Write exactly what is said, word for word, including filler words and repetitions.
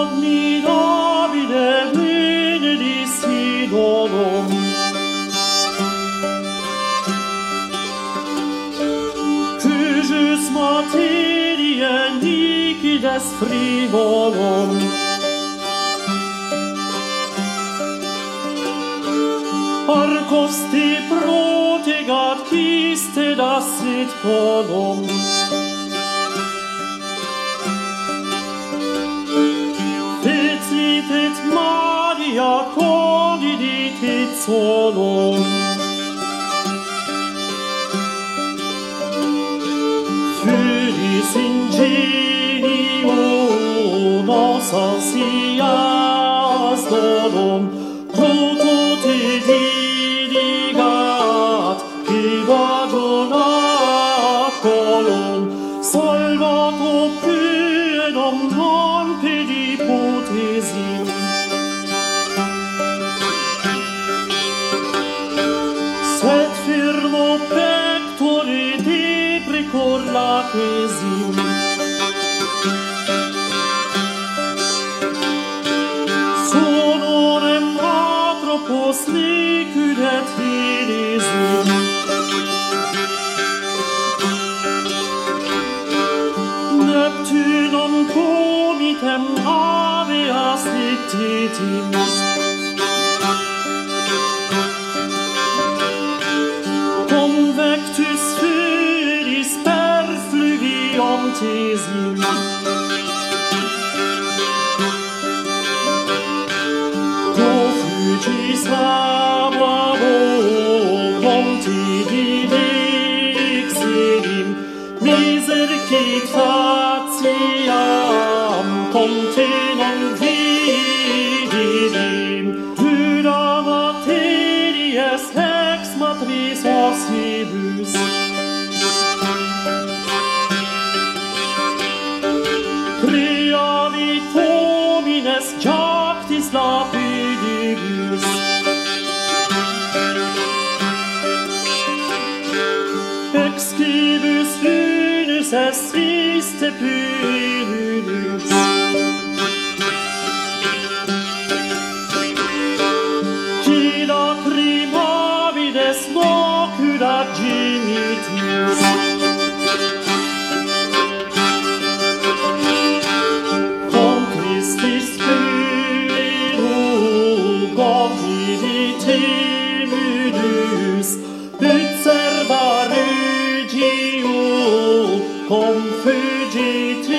Admirabile benedici dolum. Cujus materiae nicides frivolum. Arcos te protegat quiste dasit polum. Fecit et Maria condidit et solum. Fidis ingenio nos ansias dolum, proto te diligat, evagon acolum, salvat opedum non pedi potesim. Sed firmo pectore deprecor lacesim. Sonorem atropos liquid et hidesim. Neptunum comitem habeas dictetim. Convectus fidis per fluvium tesim. Do fugis hababo monti didexerim, misercit fatiam ponte non vididim, pura materias ex matris ossibus. Creavit homines jactis lapidibus. Excibus unus est iste pudus. Qui lacrimavides nocudat gemitus. Con Christi Spiritu confiditemidus, ut serva regio confugit